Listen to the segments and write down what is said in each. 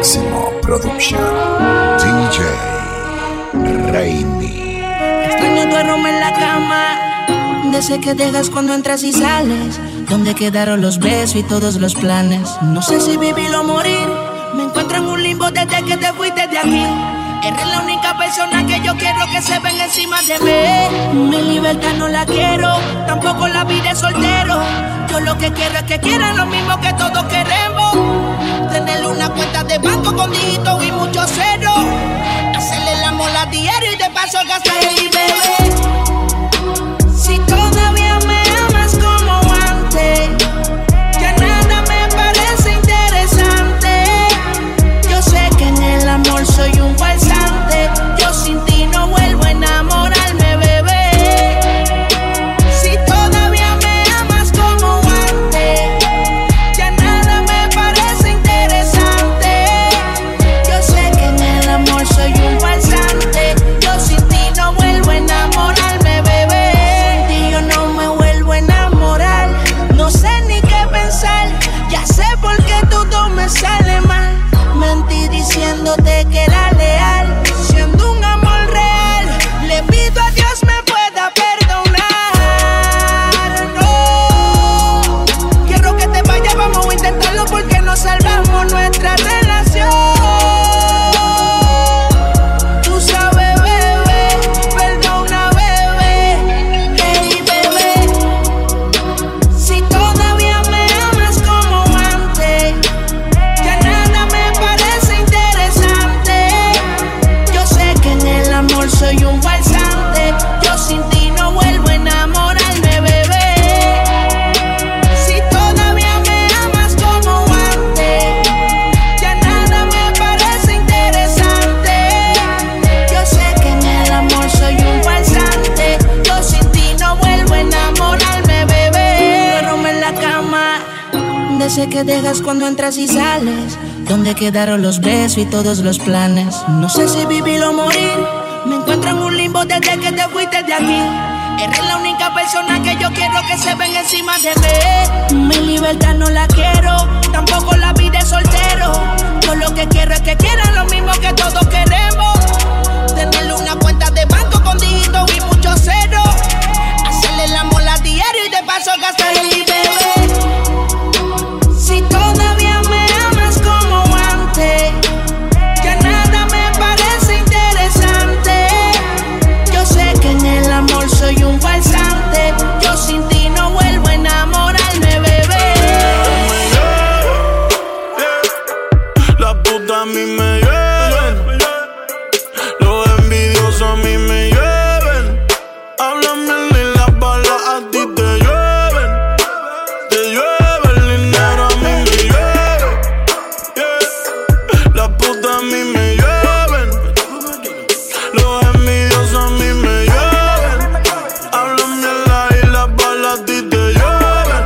Máximo Production. DJ Raimi. Extraño tu aroma en la cama, de ese que dejas cuando entras y sales. ¿Dónde quedaron los besos y todos los planes? No sé si vivir o morir. Me encuentro en un limbo desde que te fuiste de aquí. Eres la única persona que yo quiero que se ven encima de mí. Mi libertad no la quiero, tampoco la vida de soltero. Yo lo que quiero es que quieran lo mismo que todos queremos. Tener una cuenta de banco con dígitos y muchos ceros. Hacerle el amor a diario y de paso gastar el bebé. Si todavía me amas como antes, ya nada me parece interesante. Yo sé que en el amor soy un falsante. Yo sin ti no vuelvo a enamorarme, bebé. Si todavía me amas como antes, ya nada me parece interesante. Yo sé que en el amor soy un falsante. Yo sin ti no vuelvo a enamorarme, bebé. Sin ti yo no me vuelvo a enamorar. No sé ni qué pensar. Ya sé por qué todo me sale mal. Mentí diciéndote que era leal, siendo un amor real. Le pido a Dios me pueda perdonar. No quiero que te vayas, vamos a intentarlo porque no salvamos nuestra relación. Tú sabes, bebé, perdona, bebé. Hey, bebé, si todavía me amas como antes, ya nada me parece interesante. Yo sé que en el amor soy un falsante. Yo sin ti no vuelvo a enamorarme, bebé. Si todavía me amas como antes, ya nada me parece interesante. Yo sé que en el amor soy un falsante. Yo sin ti no vuelvo a enamorarme, bebé. Duermo en la cama, de ese que dejas cuando entras y sales. ¿Dónde quedaron los besos y todos los planes? No sé si vivir o morir. Me encuentro en un limbo desde que te fuiste de aquí. Eres la única persona que yo quiero que se ven encima de mí. Mi libertad no la quiero, tampoco la vida de soltero. Yo lo que quiero es que quieran lo mismo que todos queremos. Tener una cuenta de banco con dígitos y muchos ceros. Hacerle el amor a diario y de paso gastar el bebé. Si todavía me amas como antes, ya nada me parece interesante. Yo sé que en el amor soy un falsante. Yo sin ti no vuelvo a enamorarme, bebé. La puta a mí me llueven, los envidiosos a mí me llueven. Háblame y las balas a ti te llueven. Te llueve el dinero, a mí me llueve. La puta a mí me llueven, los envidiosos a mí me llueven. Háblame y las balas a ti te llueven.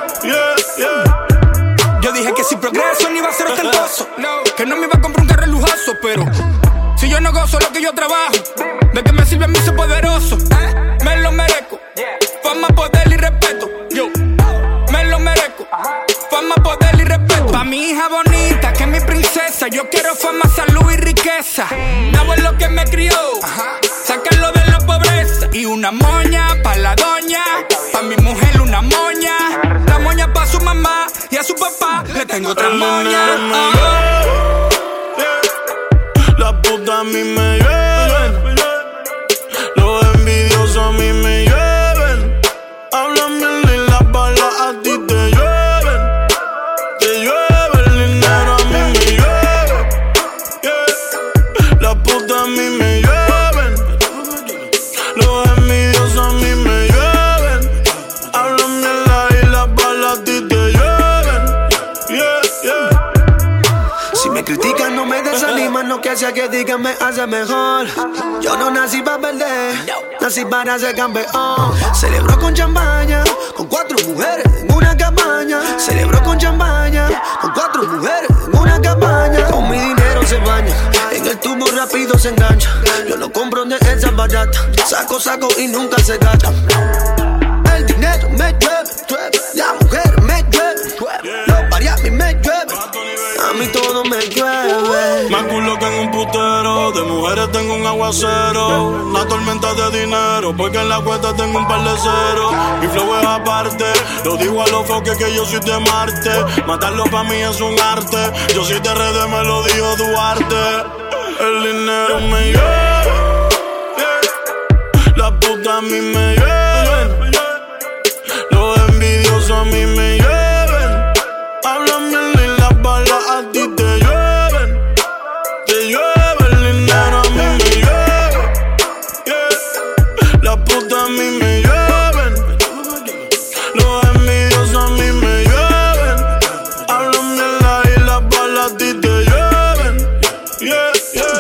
Yo dije que sin progreso ni iba a ser ostentoso, que no me iba a comprar un carro lujoso, pero si yo no gozo lo que yo trabajo, ¿de qué me sirve mi ser poderoso? Me lo merezco, fama, poder y respeto. Yo me lo merezco, fama, poder y respeto. Pa' mi hija bonita, que es mi princesa, yo quiero fama, salud y riqueza. Mi abuelo que me crió, sacarlo de la pobreza. Y una moña pa' la doña, pa' mi mujer una moña. La moña pa' su mamá y a su papá le tengo otra moña. La puta a mí me llueven, los envidiosos a mí me llueven. Háblame y las balas a ti te llueven. Te llueve el dinero, a mí me llueve. La puta a mí me llueven, los envidiosos a mí me llueven. Háblame y las balas a ti te llueven. Si me critican no me desaniman, no que sea que digan me hace mejor. Yo no nací para perder, nací para ser campeón. Celebro con champaña, con 4 mujeres en una cabaña. Celebro con champaña, con 4 mujeres en una cabaña. Con mi dinero se baña, en el tubo rápido se engancha. Yo no compro de esas baratas, saco y nunca se gasta. El dinero me llueve, las mujeres me llueven, los pariamis me llueven. A mí mí todo me llueve. Más culo que en un putero, de mujeres tengo un aguacero. Una tormenta de dinero, porque en la cuenta tengo un par de ceros. Mi flow es aparte, lo digo a los foques que yo soy de Marte. Matarlo pa' mí es un arte, yo soy de RD, me lo dijo Duarte. El dinero me lleva, la puta a mí me lleven, los envidiosos a mí me lleven. Hablan bien y las balas a ti te llueven. Te llueve el dinero, a mí me llueve, yeah. La puta a mí me lleven, los envidiosos a mí me lleven. Hablan bien y las balas a ti te llueven, yeah, yeah.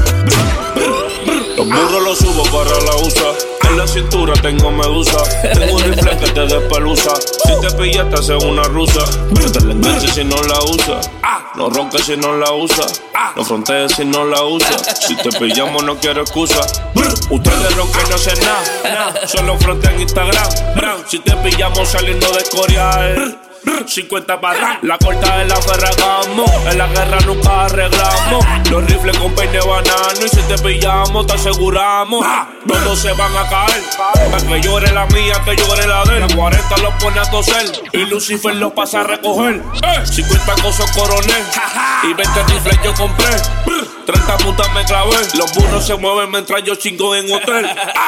Los burros los subo para la USA. En la cintura tengo medusa. Tengo un rifle que te despeluza. Si te pillas te hace una rusa. No te la enganches si no la usa. No ronques si no la usa. No frontees si no la usa. Si te pillamos no quiero excusa. Ustedes roncan no hacen nada. Solo frontean Instagram. Si te pillamos saliendo de Coreal 50 barras, la corta de la ferragamo. En la guerra nunca arreglamos. Los rifles con peine banano. Y si te pillamos te aseguramos. Todos se van a caer. Para que llore la mía, que llore la de él. La 40 los pone a toser y Lucifer los pasa a recoger. 50 cosas coronel y 20 rifles yo compré. 30 putas me clavé. Los burros se mueven mientras yo chingo en hotel.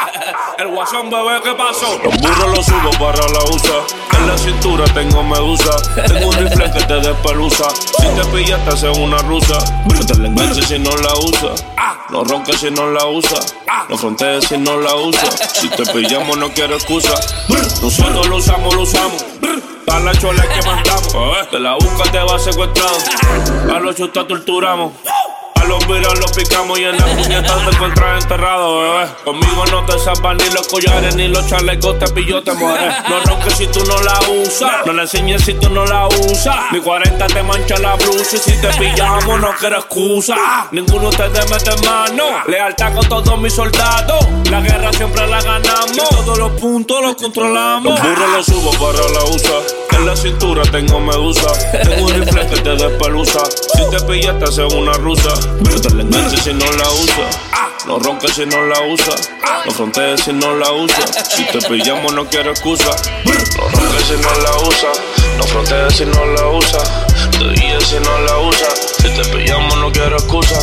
El guasón, bebé, ¿qué pasó? Los burros los subo para la USA. En la cintura tengo medusa. Tengo un rifle que te despeluza. Si te pillas te hace una rusa. No te la enganches si no la usa. No ronques si no la usa. No frontees si no la usa. Si te pillamos no quiero excusa. Nosotros lo usamos. Pa' la chola que mandamos. De la busca te va secuestrado. A los chutas torturamos. A los viros los picamos y en las puñetas te encuentras enterrado, bebé. Conmigo no te salvan ni los collares ni los chalecos, te pillo, te mueres. No ronques si tú no la usas, no la enseñes si tú no la usas. Mi 40 te mancha la blusa y si te pillamos no quiero excusa. Ninguno te mete mano, lealtad con todos mis soldados. La guerra siempre la ganamos, todos los puntos los controlamos. Los burros los subo para la USA. En la cintura tengo medusa. Tengo un rifle que te despeluza. Si te pillas te hace una rusa. No te la enganches si no la usa. No ronques si no la usa. No frontees si no la usa. Si te pillamos no quiero excusa. No ronques si no la usa. No frontees si no la usa. Te guíes si no la usa. Si te pillamos no quiero excusa.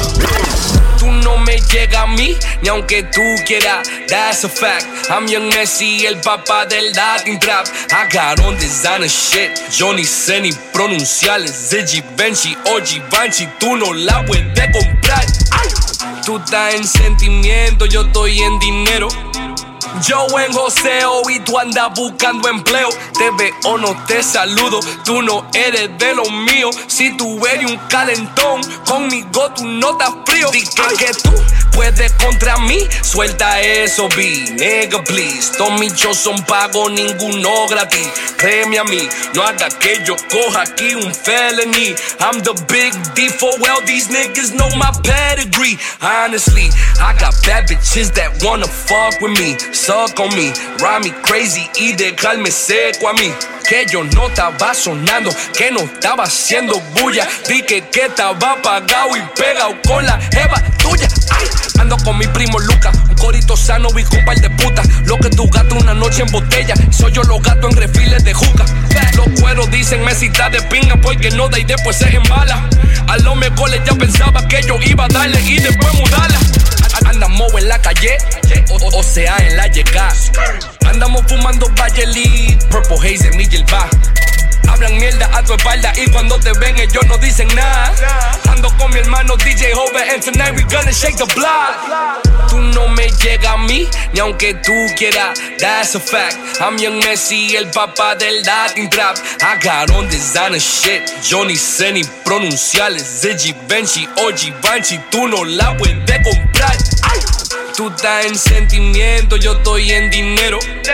Tú no me llegas a mí, ni aunque tú quieras, that's a fact. I'm Young Messi, el papá del Latin Trap. I got on designer shit, yo ni sé ni pronunciarles. Ziggy, Benchi, Oji, Banchi, tú no la puedes comprar. Ay. Tú estás en sentimiento, yo estoy en dinero. Yo en joseo y tú andas buscando empleo. Te veo, no te saludo, tú no eres de los míos. Si tú eres un calentón, conmigo tú no estás frío. Dije que tú puedes contra mí, suelta eso, B, nigga, please. Todos mis shows son pagos, ninguno gratis. Créeme a mí, no haga que yo coja aquí un felony. I'm the big D for well, these niggas know my pedigree. Honestly, I got bad bitches that wanna fuck with me. Suck on me, ride me crazy y dejarme seco a mí. Que yo no estaba sonando, que no estaba haciendo bulla. Dije que estaba apagado y pegado con la jeva tuya. Ay. Ando con mi primo Luca, un corito sano y con par de putas. Lo que tu gato una noche en botella, soy yo los gatos en refiles de juca. Los cueros dicen mesita de pinga porque no da y después se embala. A lo mejor ya pensaba que yo iba a darle y después mudarla. Andamos en la calle, o sea en la llegada. Andamos fumando Valle, Purple Haze en mi yelba. Hablan mierda a tu espalda y cuando te ven ellos no dicen nada. Ando con mi hermano DJ Hover and tonight we gonna shake the block. Tú no me llegas a mí, ni aunque tú quieras, that's a fact. I'm Young Messi, el papá del Latin Trap. I got on designer shit, yo ni sé ni pronunciarles. Ziggy, Benchi, Oji, Banchi, tú no la puedes comprar. Ay. Tú estás en sentimiento, yo estoy en dinero.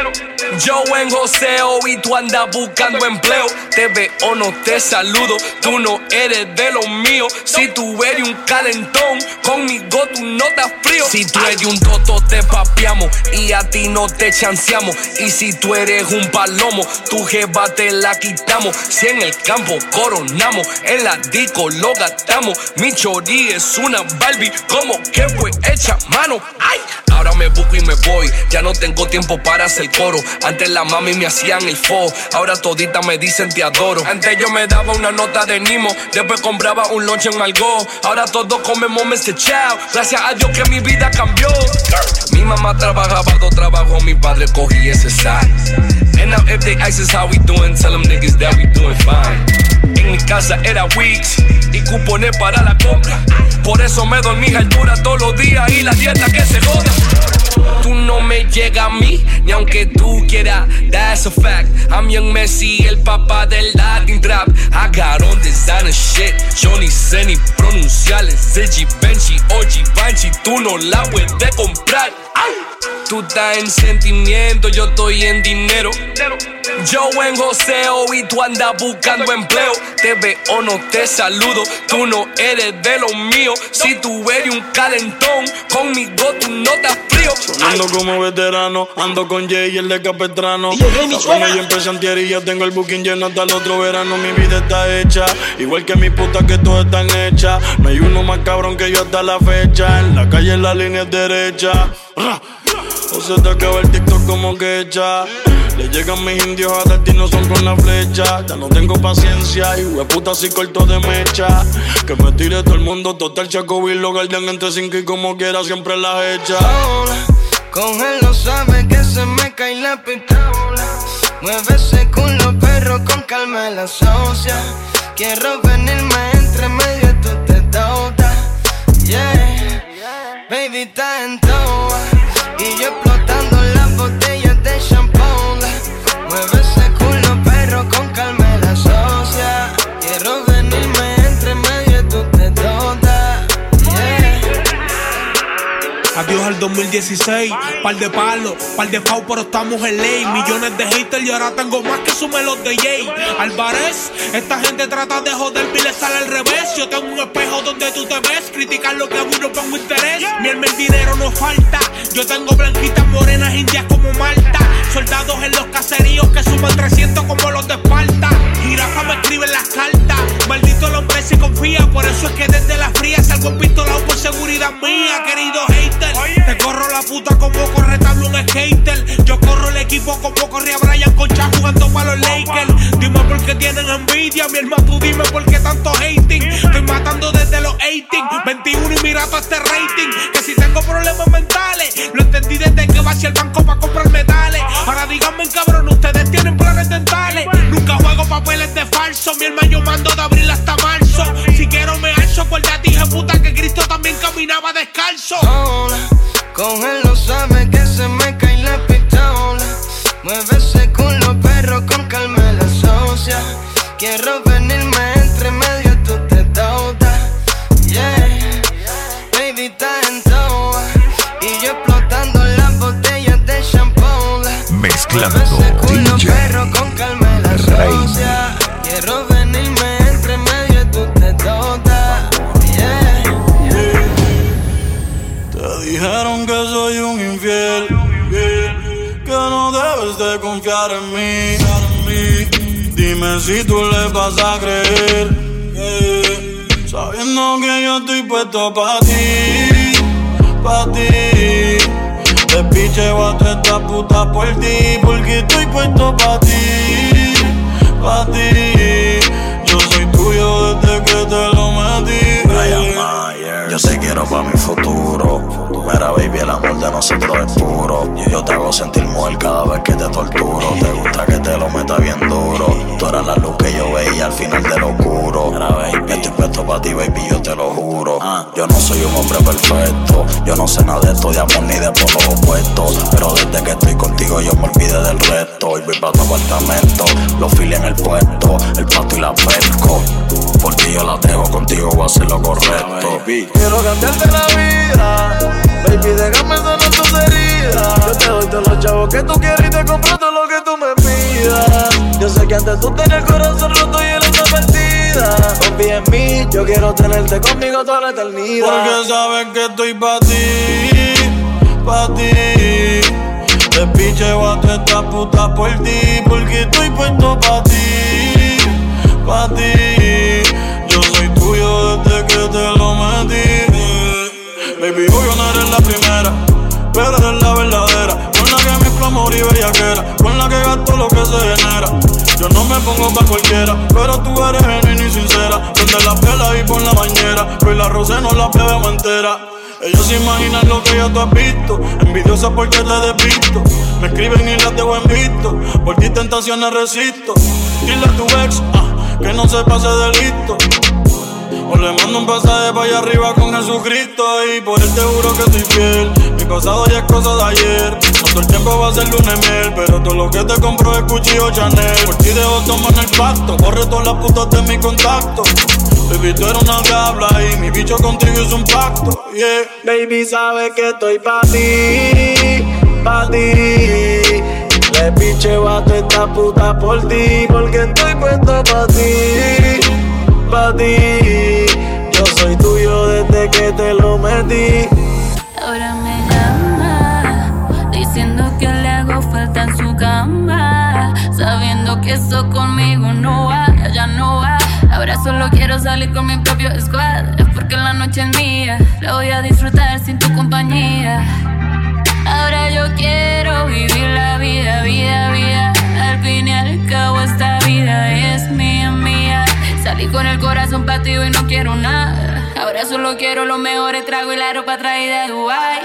Yo en joseo y tú andas buscando empleo. Te veo, no te saludo, tú no eres de los míos. Si tú eres un calentón, conmigo tú no estás frío. Si tú eres un toto te papeamos y a ti no te chanceamos. Y si tú eres un palomo, tu jeva te la quitamos. Si en el campo coronamos, en la disco lo gastamos. Mi chori es una Barbie, como que fue hecha mano. Ay, ahora me busco y me voy, ya no tengo tiempo para hacer coro. Antes la mami me hacían el fo, ahora todita me dicen te adoro. Antes yo me daba una nota de Nimo, después compraba un lunch en Malgo. Ahora todos comemos Mr. Chow, gracias a Dios que mi vida cambió. Mi mamá trabajaba 2 trabajos, mi padre cogí ese side. And now if they ask us how we doing, tell them niggas that we doing fine. En mi casa era Wix y cupones para la compra. Por eso me dormí altura todos los días y la dieta que se joda. Tú no me llegas a mí, ni aunque tú quieras, that's a fact. I'm Young Messi, el papá del Latin Trap. I got on designer shit, yo ni sé ni pronunciarles. Ziggy, Benchi o Givenchy, tú no la puedes comprar. ¡Ay! Tú estás en sentimiento, yo estoy en dinero. Yo en joseo y tú andas buscando empleo. Te veo, no te saludo, tú no eres de los míos. Si tú eres un calentón, conmigo tú no estás frío. Sonando como veterano, ando con Jay y el de Capetrano. Cabrón, yo empecé antier y ya tengo el booking lleno hasta el otro verano. Mi vida está hecha, igual que mis putas que todas están hechas. No hay uno más cabrón que yo hasta la fecha. En la calle la línea es derecha. O se te acaba el TikTok como que echa. Le llegan mis indios a darte y no son con la flecha. Ya no tengo paciencia y hueputa si corto de mecha. Que me tire todo el mundo, total Chaco y lo guardan entre 5 y como quiera siempre las echa. Con él no sabe que se me cae la pistola. Mueve ese culo perro con calma la socia. Quiero venirme entre medio tú te totas. Yeah, baby está en toa. Y yo explotando las botellas de champán. Mueve ese culo perro con calma la socia. Quiero venirme entre medio tú te totas. Yeah. Adiós al 2016, par de palos, par de pau, pero estamos en ley. Millones de haters y ahora tengo más que sume los de Jay. Alvarez, esta gente trata de joderme y le sale al revés. Yo tengo un espejo donde tú te ves, criticar lo que hago y no pongo interés. Mi alma el dinero no falta, yo tengo blanquitas morenas indias como Malta. Soldados en los caseríos que suman 300 como los de Esparta. Jirafa me escribe las cartas, maldito el hombre si confía. Por eso es que desde la fría salgo empistolado por seguridad mía, querido hater. Te corro la puta como corre tablo un skater. Yo corro el equipo como corría Brian Concha jugando para los Lakers. Dime por qué tienen envidia, mi hermano, tú dime por qué tanto hating. Estoy matando desde los 18, 21 y mira todo este rating. Que si tengo problemas mentales, lo entendí desde que va hacia el banco para comprar metales. Ahora díganme cabrón, ustedes tienen planes dentales. Nunca juego papeles de falso, mi hermano yo mando de abril hasta marzo. Si quiero me alzo, por ya dije puta que Cristo también caminaba descalzo. Con él no sabe que se me cae la pistola. Mueve ese culo perro con calma la socia. Quiero venirme entre medio tú te totas. Yeah, baby está en toa. Y yo explotando las botellas de champán. Mezclando Mueve ese culo DJ perro con calma la socia. Quiero venirme entre medio tú te totas. Yeah. Te dijeron que soy un infiel, que no debes de confiar en mí. Dime si tú le vas a creer, sabiendo que yo estoy puesto pa' ti, pa' ti. Te picheo a toda esta puta por ti, porque estoy puesto pa' ti, pa' ti. Yo soy tuyo desde que te lo metí. Brian Mayer, yo te quiero pa' mi futuro. Mira baby, el amor de nosotros es puro. Yo te hago sentir mujer cada vez que te torturo. Te gusta que te lo meta bien duro. Tú eras la luz que yo veía al final de lo oscuro. Mira baby, estoy puesto pa' ti baby, yo te lo juro. Yo no soy un hombre perfecto, yo no sé nada de esto de amor ni de polos opuestos. Pero desde que estoy contigo yo me olvidé del resto. Hoy voy pa' tu apartamento, los files en el puesto, el pato y la pesco. Por ti yo la dejo, contigo voy a hacer lo correcto. Quiero cambiarte la vida, baby, déjame sanar tus heridas. Yo te doy todos los chavos lo que tú quieres y te compro todo lo que tú me pidas. Yo sé que antes tú tenías el corazón roto y eres una partida. Confía en mí, yo quiero tenerte conmigo toda la eternidad. Porque sabes que estoy pa' ti, pa' ti. Te picheo a todas estas putas por ti, porque estoy puesto pa' ti, pa' ti. Yo soy tuyo desde que te lo metí. Baby, obvio no eres la primera, pero eres la verdadera, con la que mezclo amor y bellaquera, con la que gasto lo que se genera. Yo no me pongo pa' cualquiera, pero tú eres genuina y sincera. Prende la vela y pon la bañera, hoy la rosé no la bebemos entera. Ellos se imaginan lo que ya tú has visto, envidiosa porque te despisto. Me escriben y las dejo en visto, por ti tentaciones resisto. Dile a tu ex, que no se pase de listo. O le mando un pasaje para allá arriba con Jesucristo. Y por él te juro que estoy fiel. Mi pasado ya es cosa de ayer. No todo el tiempo va a ser luna y miel, pero todo lo que te compro es Gucci o Chanel. Por ti dejo tomar el pacto, borre todas las putas de mi contacto. Baby, tú eres una diabla y mi bicho contigo es un pacto, yeah. Baby, sabes que estoy pa' ti, pa' ti. Le picheo a toda esta puta por ti, porque estoy puesto pa' ti, pa' ti. Yo soy tuyo desde que te lo metí. Ahora me llama, diciendo que le hago falta en su cama, sabiendo que eso conmigo no va, ya no va. Ahora solo quiero salir con mi propio squad, es porque la noche es mía, la voy a disfrutar sin tu compañía. Ahora yo quiero vivir la vida, vida, vida. Al fin y al cabo esta vida es mía, mía. Salí con el corazón partido y no quiero nada. Ahora solo quiero los mejores tragos y la ropa traída de Dubai.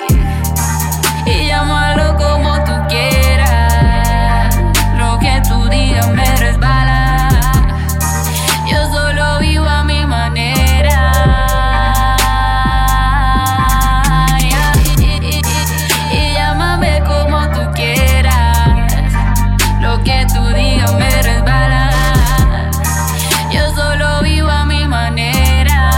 Y llámalo como tú quieras, lo que tú digas me resbala. Yo solo vivo a mi manera, yeah. Y llámame como tú quieras, lo que tú digas me resbala. Yo solo vivo a mi manera,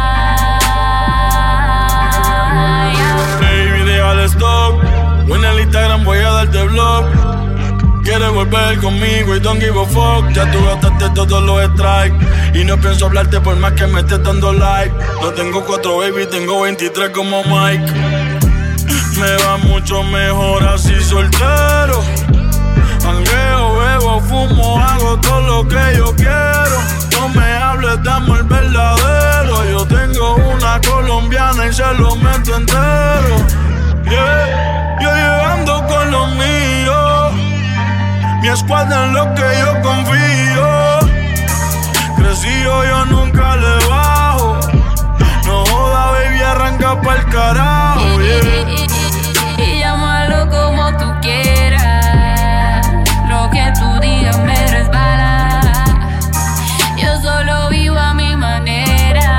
yeah. Baby, deja el stock, en el Instagram voy a darte vlog. Quieres volver conmigo y don't give a fuck. Ya tú gastaste todos los strikes y no pienso hablarte por más que me estés dando like. No tengo 4 baby, tengo 23 como Mike. Me va mucho mejor así soltero. Jangueo, bebo, fumo, hago todo lo que yo quiero. No me hables de amor verdadero. Yo tengo una colombiana y se lo meto entero, yeah. Yo llegando con los míos, mi squad en lo que yo confío. Crecido, yo nunca le bajo. No joda, baby, arranca pa'l carajo, yeah. Y llámalo como tú quieras, lo que tú digas me resbala. Yo solo vivo a mi manera,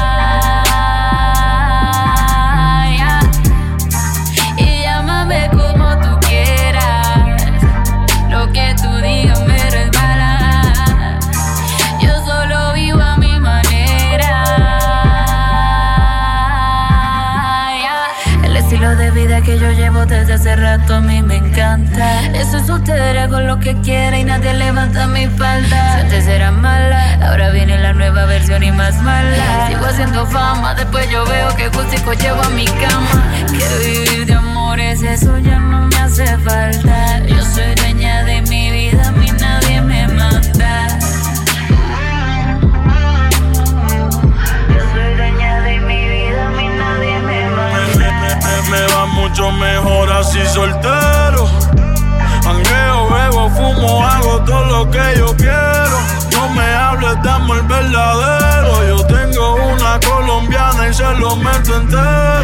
yeah. Y llámame como tú quieras, lo que tú digas me resbala. Yo solo vivo a mi manera, yeah. El estilo de vida que yo llevo desde hace rato a mí me encanta. Eso es soltera con lo que quiera y nadie levanta mi falda. Si antes era mala, ahora viene la nueva versión y más mala. Sigo haciendo fama, después yo veo que gustico llevo a mi cama. Que vivir de amores, eso ya no me hace falta. Yo soy dueña de mi vida, a mí nadie me manda. Yo soy dueña de mi vida, a mí nadie me manda. Me va mucho mejor así soltero. Jangueo, bebo, fumo, hago todo lo que yo quiero. No me hables de amor verdadero. Yo tengo una colombiana y se lo meto entero.